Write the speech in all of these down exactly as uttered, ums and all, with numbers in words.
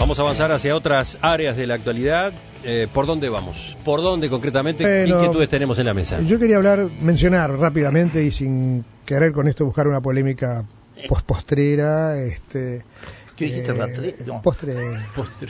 Vamos a avanzar hacia otras áreas de la actualidad. Eh, ¿Por dónde vamos? ¿Por dónde concretamente? Bueno, ¿Qué inquietudes tenemos en la mesa? Yo quería hablar, mencionar rápidamente y sin querer con esto buscar una polémica post-postrera. Este, ¿Qué dijiste? Eh, no. Postre. Postre.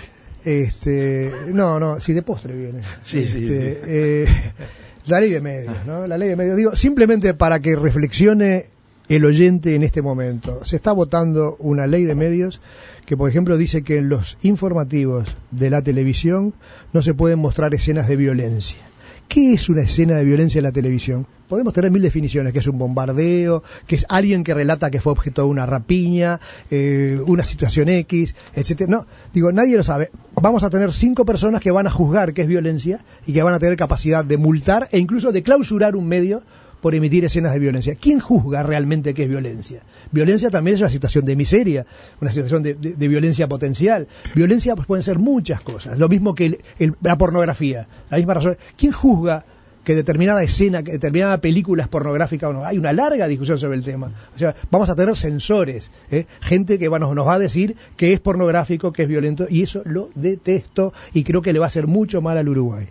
Este, no, no, sí, de postre viene. Sí, este, sí. Eh, la ley de medios, ¿no? La ley de medios. Digo, simplemente para que reflexione el oyente en este momento. Se está votando una ley de medios que, por ejemplo, dice que en los informativos de la televisión no se pueden mostrar escenas de violencia. ¿Qué es una escena de violencia en la televisión? Podemos tener mil definiciones, que es un bombardeo, que es alguien que relata que fue objeto de una rapiña, eh, una situación X, etcétera. No, digo, nadie lo sabe. Vamos a tener cinco personas que van a juzgar qué es violencia y que van a tener capacidad de multar e incluso de clausurar un medio por emitir escenas de violencia. ¿Quién juzga realmente qué es violencia? Violencia también es una situación de miseria, una situación de, de, de violencia potencial. Violencia pues, pueden ser muchas cosas, lo mismo que el, el, la pornografía, la misma razón. ¿Quién juzga que determinada escena, que determinada película es pornográfica o no? Hay una larga discusión sobre el tema. O sea, vamos a tener censores, ¿eh? gente que bueno, nos va a decir que es pornográfico, que es violento, y eso lo detesto y creo que le va a hacer mucho mal al Uruguay.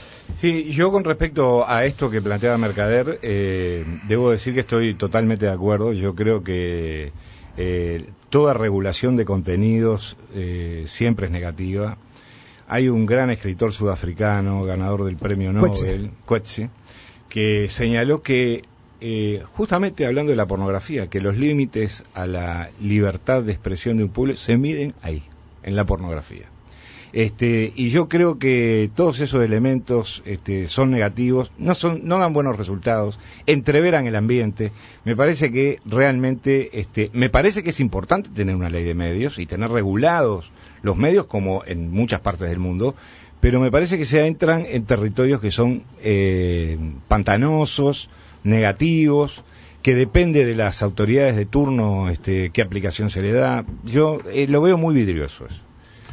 Sí, yo con respecto a esto que planteaba Mercader, eh, debo decir que estoy totalmente de acuerdo. Yo creo que eh, toda regulación de contenidos eh, siempre es negativa. Hay un gran escritor sudafricano, ganador del premio Nobel, Coetzee, que señaló que, eh, justamente hablando de la pornografía, que los límites a la libertad de expresión de un pueblo se miden ahí, en la pornografía. Este, y yo creo que todos esos elementos este, son negativos, no son, no dan buenos resultados, entreveran el ambiente. Me parece que realmente, este, me parece que es importante tener una ley de medios y tener regulados los medios como en muchas partes del mundo, pero me parece que se entran en territorios que son eh, pantanosos, negativos, que depende de las autoridades de turno este, qué aplicación se le da. Yo eh, lo veo muy vidrioso eso.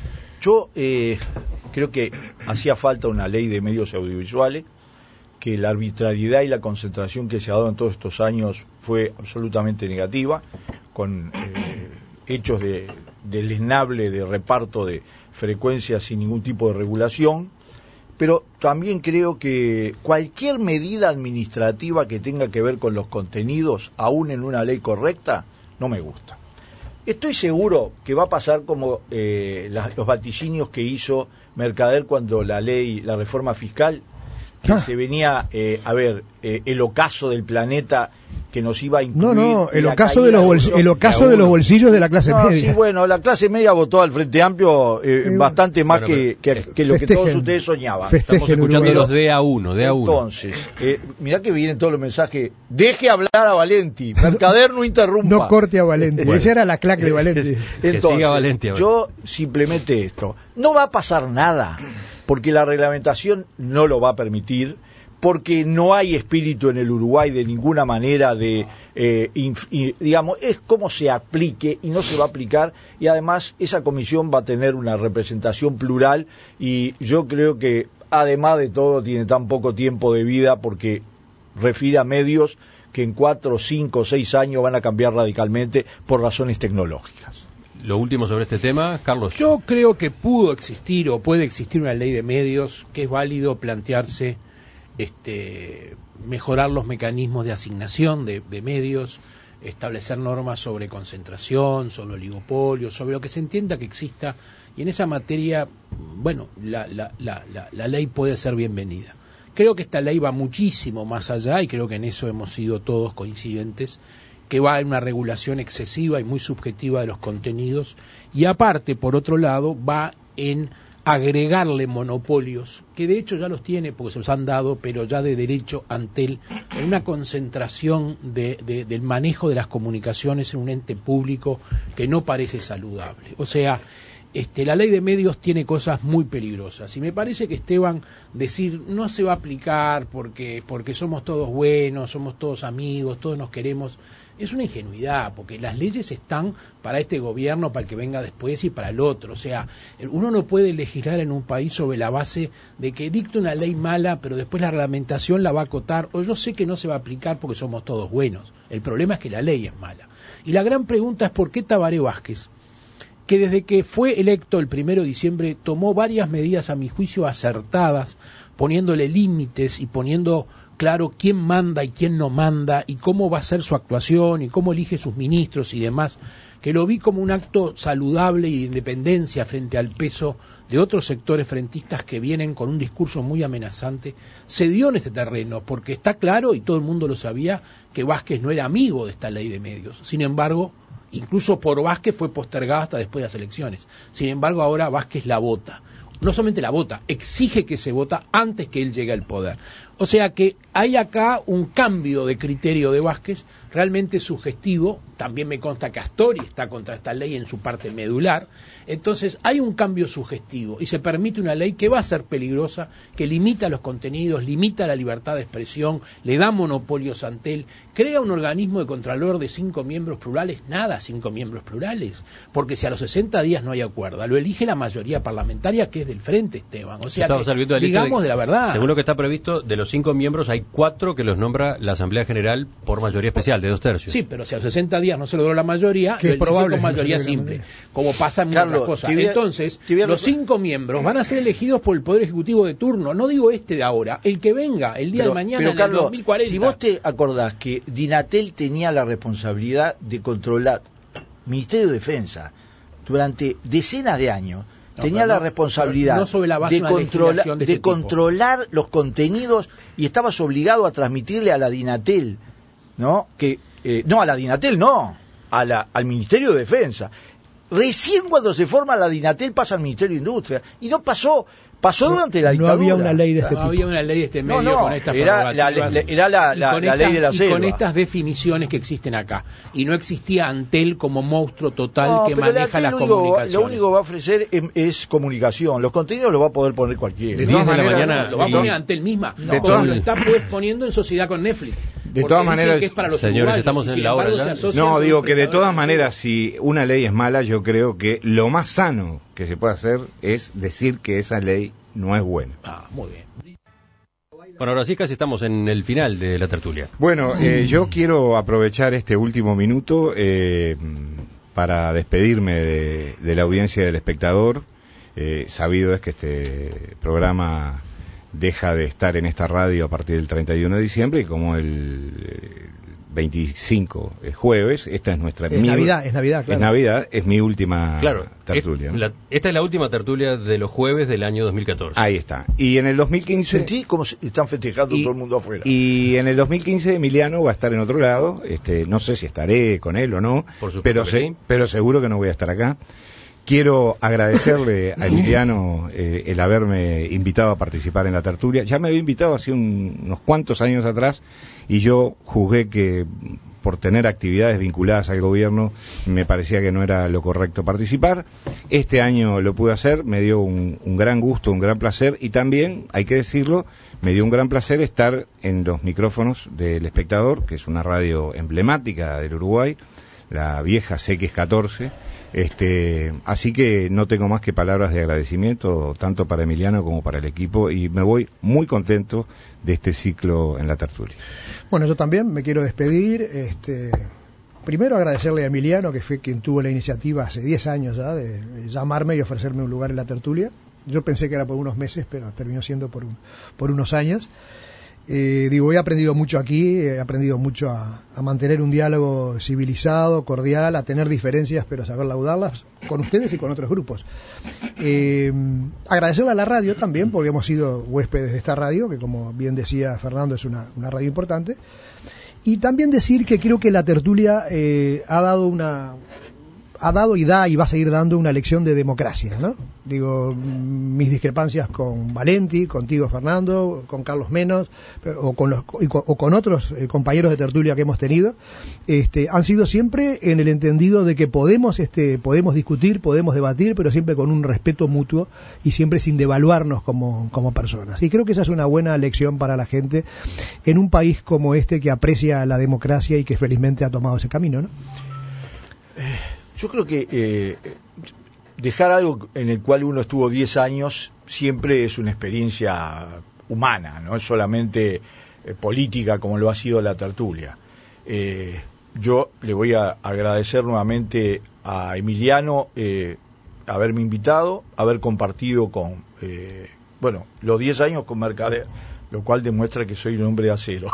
Yo eh, creo que hacía falta una ley de medios audiovisuales, que la arbitrariedad y la concentración que se ha dado en todos estos años fue absolutamente negativa, con eh, hechos de, de lesnable de reparto de frecuencias sin ningún tipo de regulación, pero también creo que cualquier medida administrativa que tenga que ver con los contenidos, aún en una ley correcta, no me gusta. Estoy seguro que va a pasar como eh, la, los vaticinios que hizo Mercader cuando la ley, la reforma fiscal, que ah. se venía, eh, a ver, eh, el ocaso del planeta que nos iba a incluir. No, no, el ocaso de los bolsillos, el ocaso de los bolsillos de la clase no, media. Sí, bueno, la clase media votó al Frente Amplio eh, eh, bastante más bueno, que, que, que lo que todos ustedes soñaban. Estamos escuchando los D A uno, D A uno. Entonces, eh, mirá que vienen todos los mensajes. Deje hablar a Valenti, Mercader no interrumpa. No corte a Valenti, bueno. Esa era la claque de Valenti. Entonces, que siga Valenti ahora. Yo simplemente esto, no va a pasar nada, porque la reglamentación no lo va a permitir, porque no hay espíritu en el Uruguay de ninguna manera de, eh, inf, y, digamos, es como se aplique y no se va a aplicar, y además esa comisión va a tener una representación plural, y yo creo que además de todo tiene tan poco tiempo de vida porque refiere a medios que en cuatro, cinco, seis años van a cambiar radicalmente por razones tecnológicas. Lo último sobre este tema, Carlos. Yo creo que pudo existir o puede existir una ley de medios que es válido plantearse este, mejorar los mecanismos de asignación de, de medios, establecer normas sobre concentración, sobre oligopolio, sobre lo que se entienda que exista, y en esa materia, bueno, la, la, la, la, la ley puede ser bienvenida. Creo que esta ley va muchísimo más allá, y creo que en eso hemos sido todos coincidentes, que va en una regulación excesiva y muy subjetiva de los contenidos, y aparte, por otro lado, va en agregarle monopolios, que de hecho ya los tiene porque se los han dado, pero ya de derecho ante él, en una concentración de, de, del manejo de las comunicaciones en un ente público que no parece saludable. O sea, este, la ley de medios tiene cosas muy peligrosas, y me parece que Esteban decir no se va a aplicar porque, porque somos todos buenos, somos todos amigos, todos nos queremos, es una ingenuidad, porque las leyes están para este gobierno, para el que venga después y para el otro. O sea, uno no puede legislar en un país sobre la base de que dicta una ley mala, pero después la reglamentación la va a acotar, o yo sé que no se va a aplicar porque somos todos buenos. El problema es que la ley es mala. Y la gran pregunta es por qué Tabaré Vázquez, que desde que fue electo el primero de diciembre tomó varias medidas, a mi juicio, acertadas, poniéndole límites y poniendo claro quién manda y quién no manda, y cómo va a ser su actuación, y cómo elige sus ministros y demás, que lo vi como un acto saludable y de independencia frente al peso de otros sectores frentistas que vienen con un discurso muy amenazante. Se dio en este terreno, porque está claro, y todo el mundo lo sabía, que Vázquez no era amigo de esta ley de medios. Sin embargo, incluso por Vázquez fue postergada hasta después de las elecciones. Sin embargo, ahora Vázquez la vota. No solamente la vota, exige que se vota antes que él llegue al poder. O sea que hay acá un cambio de criterio de Vázquez realmente sugestivo. También me consta que Astori está contra esta ley en su parte medular. Entonces hay un cambio sugestivo y se permite una ley que va a ser peligrosa, que limita los contenidos, limita la libertad de expresión, le da monopolios a Antel, crea un organismo de contralor de cinco miembros plurales. Nada, cinco miembros plurales, porque si a los sesenta días no hay acuerdo, lo elige la mayoría parlamentaria, que es del Frente, Esteban. O sea, que, digamos de, de la verdad. Según lo que está previsto, de los cinco miembros hay cuatro que los nombra la Asamblea General por mayoría especial, de dos tercios. Sí, pero si a los sesenta días no se logró la mayoría, que es probable con mayoría simple, como pasa en muchas cosas. Voy a, Entonces, los cinco miembros van a ser elegidos por el Poder Ejecutivo de turno. No digo este de ahora, el que venga, el día pero, de mañana, pero, en Carlos, el dos mil cuarenta. Si vos te acordás que Dinatel tenía la responsabilidad de controlar Ministerio de Defensa durante decenas de años, no, tenía la no, responsabilidad no sobre la base de, controla, de, de este este controlar tipo. los contenidos, y estabas obligado a transmitirle a la Dinatel, ¿no? Que eh, no a la Dinatel, no, a la, al Ministerio de Defensa. Recién cuando se forma la Dinatel pasa al Ministerio de Industria, y no pasó. Pasó durante la dictadura. No había una ley de este no tipo. No había una ley de este medio no, no, con estas era la, la, era la, la, con la estas, ley de la selva. Y con estas definiciones que existen acá. Y no existía Antel como monstruo total no, que maneja las único, comunicaciones. Lo único que va a ofrecer es, es comunicación. Los contenidos los va a poder poner cualquiera. De todas maneras, de la mañana, lo va a poner Antel misma. No, de como lo está pues poniendo en sociedad con Netflix. De todas maneras, que es para los señores, estamos en la hora ya. No, digo que de todas maneras, si una ley es mala, yo creo que lo más sano que se puede hacer es decir que esa ley no es buena. Ah, muy bien. Bueno, ahora sí casi estamos en el final de la tertulia. Bueno, eh, yo quiero aprovechar este último minuto eh, para despedirme de, de la audiencia del espectador. Eh, sabido es que este programa deja de estar en esta radio a partir del treinta y uno de diciembre, y como el veinticinco es jueves, esta es nuestra... Es mi, Navidad, es Navidad, claro. Es Navidad, es mi última claro, tertulia. Es, ¿no? la, esta es la última tertulia de los jueves del año dos mil catorce. Ahí está. Y en el dos mil quince... Sentí como si están festejando y, todo el mundo afuera. Y en el dos mil quince Emiliano va a estar en otro lado, este, no sé si estaré con él o no, pero, se, sí. pero seguro que no voy a estar acá. Quiero agradecerle a Emiliano eh, el haberme invitado a participar en la tertulia. Ya me había invitado hace un, unos cuantos años atrás, y yo juzgué que por tener actividades vinculadas al gobierno me parecía que no era lo correcto participar. Este año lo pude hacer, me dio un, un gran gusto, un gran placer, y también, hay que decirlo, me dio un gran placer estar en los micrófonos del Espectador, que es una radio emblemática del Uruguay, la vieja C X catorce. Este, así que no tengo más que palabras de agradecimiento, tanto para Emiliano como para el equipo, y me voy muy contento de este ciclo en la tertulia. Bueno, yo también me quiero despedir. Este, primero agradecerle a Emiliano, que fue quien tuvo la iniciativa hace diez años ya de llamarme y ofrecerme un lugar en la tertulia. Yo pensé que era por unos meses, pero terminó siendo por, un, por unos años. Eh, digo, he aprendido mucho aquí, he aprendido mucho a, a mantener un diálogo civilizado, cordial, a tener diferencias, pero a saber laudarlas con ustedes y con otros grupos. Eh, agradecerle a la radio también, porque hemos sido huéspedes de esta radio, que como bien decía Fernando, es una, una radio importante. Y también decir que creo que la tertulia eh, ha dado una... ha dado y da y va a seguir dando una lección de democracia, ¿no? Digo, mis discrepancias con Valenti, contigo Fernando, con Carlos Menos, o con los o con otros eh, compañeros de tertulia que hemos tenido, este, han sido siempre en el entendido de que podemos este podemos discutir, podemos debatir, pero siempre con un respeto mutuo y siempre sin devaluarnos como como personas. Y creo que esa es una buena lección para la gente en un país como este, que aprecia la democracia y que felizmente ha tomado ese camino, ¿no? Yo creo que eh, dejar algo en el cual uno estuvo diez años siempre es una experiencia humana, no es solamente eh, política como lo ha sido la tertulia. Eh, yo le voy a agradecer nuevamente a Emiliano eh, haberme invitado, haber compartido con, eh, bueno, los diez años con Mercader, lo cual demuestra que soy un hombre de acero.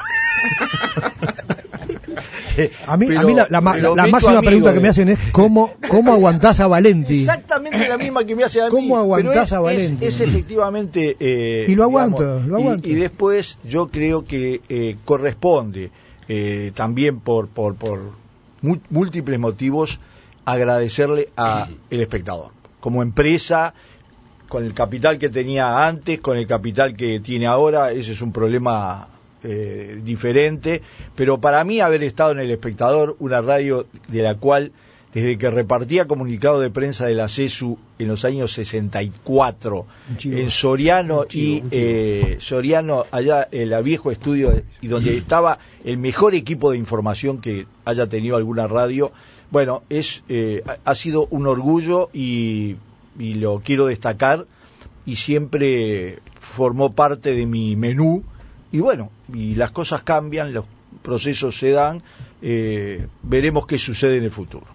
A mí, pero, a mí la, la, la, la máxima pregunta de... que me hacen es ¿cómo, cómo aguantás a Valenti? Exactamente la misma que me hacen a mí. ¿Cómo aguantás es, a Valenti? Es, es efectivamente... Eh, y lo aguanto, digamos, lo aguanto. Y, y después yo creo que eh, corresponde eh, también por, por, por múltiples motivos agradecerle a el espectador. Como empresa, con el capital que tenía antes, con el capital que tiene ahora, ese es un problema... Eh, diferente, pero para mí haber estado en El Espectador, una radio de la cual desde que repartía comunicado de prensa de la CESU en los años sesenta y cuatro en Soriano chivo, y eh, Soriano allá en el viejo estudio y donde estaba el mejor equipo de información que haya tenido alguna radio, bueno, es eh, ha sido un orgullo y, y lo quiero destacar y siempre formó parte de mi menú. Y bueno, y las cosas cambian, los procesos se dan, eh, veremos qué sucede en el futuro.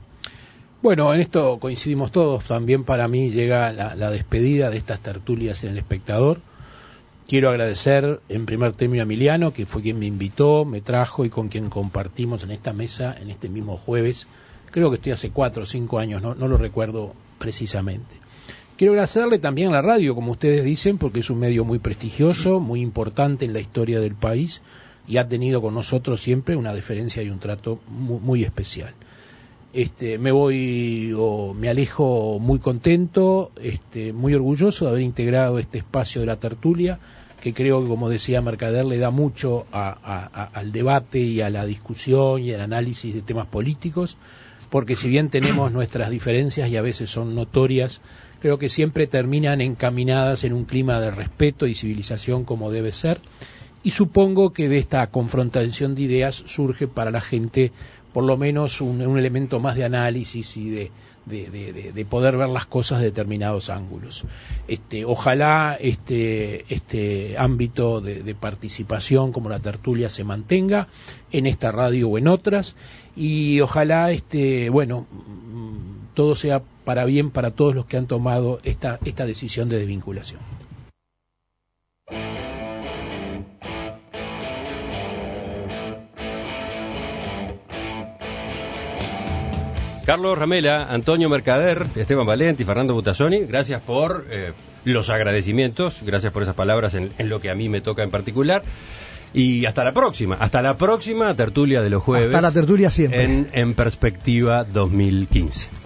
Bueno, en esto coincidimos todos. También para mí llega la, la despedida de estas tertulias en El Espectador. Quiero agradecer en primer término a Emiliano, que fue quien me invitó, me trajo y con quien compartimos en esta mesa, en este mismo jueves. Creo que estoy hace cuatro o cinco años, no, no lo recuerdo precisamente. Quiero agradecerle también a la radio, como ustedes dicen, porque es un medio muy prestigioso, muy importante en la historia del país y ha tenido con nosotros siempre una deferencia y un trato muy, muy especial. Este, me voy o me alejo muy contento, este, muy orgulloso de haber integrado este espacio de la tertulia, que creo que, como decía Mercader, le da mucho a, a, a, al debate y a la discusión y al análisis de temas políticos, porque si bien tenemos nuestras diferencias y a veces son notorias, creo que siempre terminan encaminadas en un clima de respeto y civilización como debe ser, y supongo que de esta confrontación de ideas surge para la gente por lo menos un, un elemento más de análisis y de, de, de, de, de poder ver las cosas de determinados ángulos. Este, ojalá este, este ámbito de, de participación como la tertulia se mantenga en esta radio o en otras, y ojalá este, bueno, todo sea para bien para todos los que han tomado esta, esta decisión de desvinculación. Carlos Ramela, Antonio Mercader, Esteban Valenti, Fernando Butazzoni, gracias por eh, los agradecimientos, gracias por esas palabras en, en lo que a mí me toca en particular. Y hasta la próxima, hasta la próxima tertulia de los jueves. Hasta la tertulia siempre. En, en Perspectiva dos mil quince.